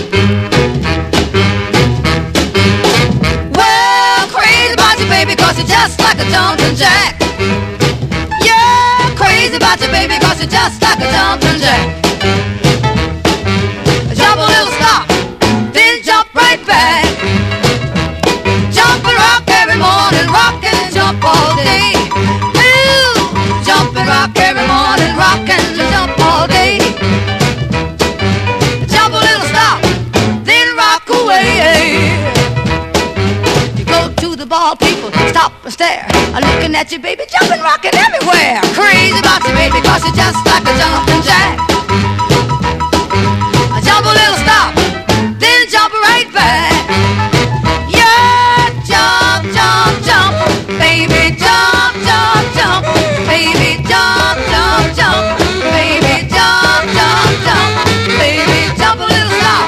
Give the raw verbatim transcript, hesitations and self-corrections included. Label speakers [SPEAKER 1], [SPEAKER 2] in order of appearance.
[SPEAKER 1] Well, crazy about you, baby, cause you're just like a jumping jack. Yeah, crazy about you, baby, cause you're just like a jumping jack. Jump a little, stop, then jump right back. Jump and rock every morning, rock and jump all day. Ooh, jump and rock every morning, rock and jump all day. Jump a little, stop, then rock away. You go to the ball, people stop and stare, looking at you, baby, jumping, rocking everywhere. Crazy about you, baby, cause you're just like a jumping jack.